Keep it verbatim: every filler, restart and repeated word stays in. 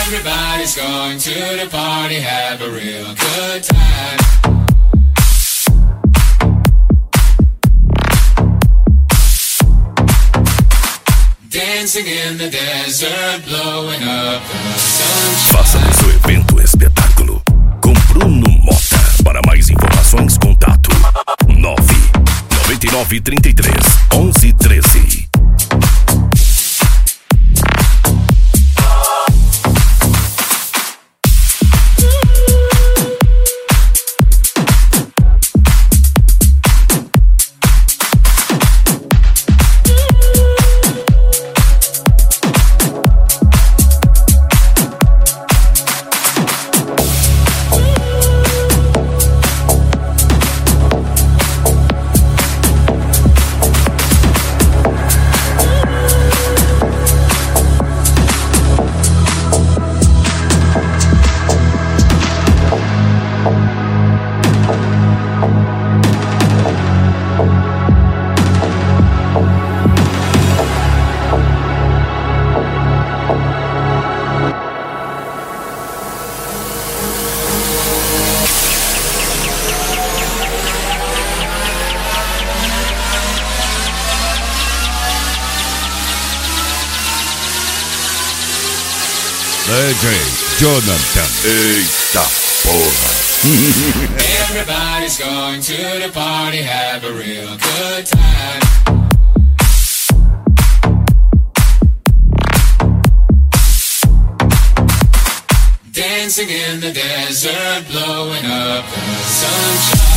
Everybody's going to the party, have a real good time. Dancing in the desert, blowing up the sunshine. Faça do seu evento espetáculo com Bruno Mota. Para mais informações, contato nove nove nove três três onze treze. D J Jonathan. Eita porra! Everybody's going to the party, have a real good time. Dancing in the desert, blowing up the sunshine.